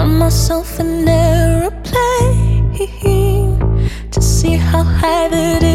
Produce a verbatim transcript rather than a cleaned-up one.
Found myself an aeroplane to see how high that it